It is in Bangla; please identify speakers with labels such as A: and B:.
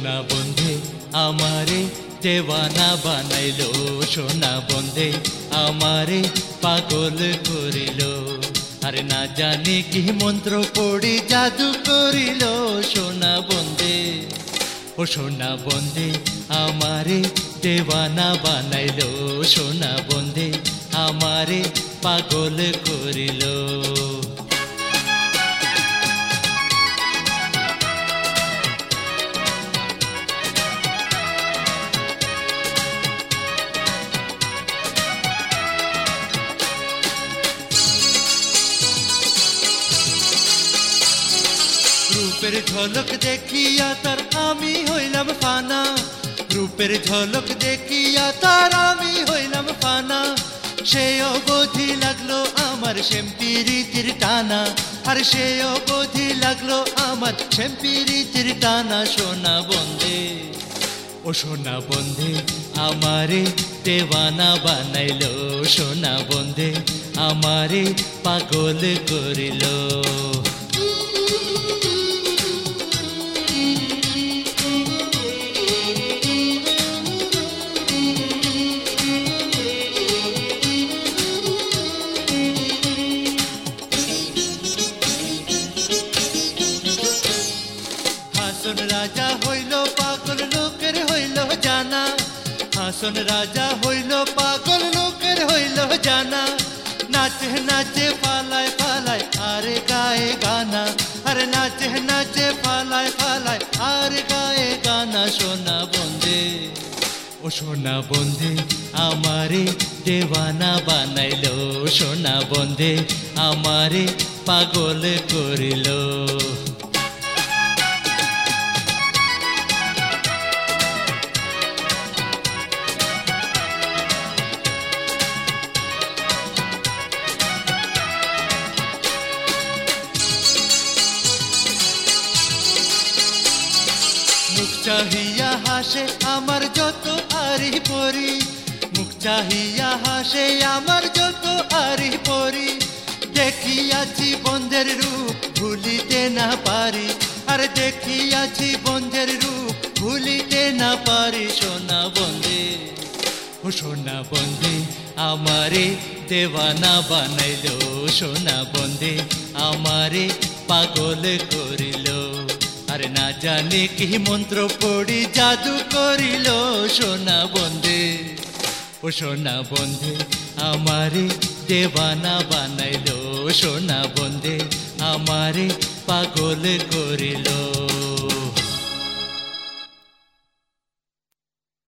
A: সোনা বন্ধে আমারে দেওয়ানা বানাইলো, সোনা বন্ধে আমারে পাগল করিল। আরে না জানি কি মন্ত্র পড়ি জাদু করিল সোনা বন্ধে। ও সোনা বন্ধে আমারে দেওয়ানা বানাইলো, সোনা বন্ধে আমারে পাগল করিল। রূপের ঝলক দেখিয়া তার আমি হইলাম ফানা, রূপের ঝলক দেখিয়া তার আমি হইলাম ফানা। সে অবধি লাগলো আমার শ্যামপিরিতির টানা, আর সে অবধি লাগলো আমার শ্যামপিরিতির টানা সোনা বন্ধে। ও সোনা বন্ধে আমারে দেওয়ানা বানাইলো, সোনা বন্ধে আমারে পাগল করিল। হাসন রাজা হইল পাগল লোকের হইল জানা, হাসন রাজা হইল পাগল লোকের হইল জানা। নাচে নাচে পালায় পালায় আরে গায়ে গানা, আরে নাচে নাচে পালায় পালায় আরে গায়ে গানা সোনা বন্ধে। ও সোনা বন্ধে আমারে দেওয়ানা বানাইলো, সোনা বন্ধে আমারে পাগল করিল। মুখ চাহিয়া হাসে আমার যত আরি পরি, মুখ চাহিয়া হাসে আমার যত আরি পরি। দেখিয়াছি বন্ধের রূপ ভুলিতে না পারি, আর দেখিয়াছি বন্ধের রূপ ভুলিতে না পারি সোনা বন্ধে। ও সোনা বন্ধে আমারে দেওয়ানা বানাইলো, সোনা বন্ধে আমারে পাগল করিল। আরে না জানি কি মন্ত্র পড়ি জাদু করিল সোনা বন্ধে। ও সোনা বন্ধে আমারে দেওয়ানা বানাইলো, সোনা বন্ধে আমারে পাগল করিল।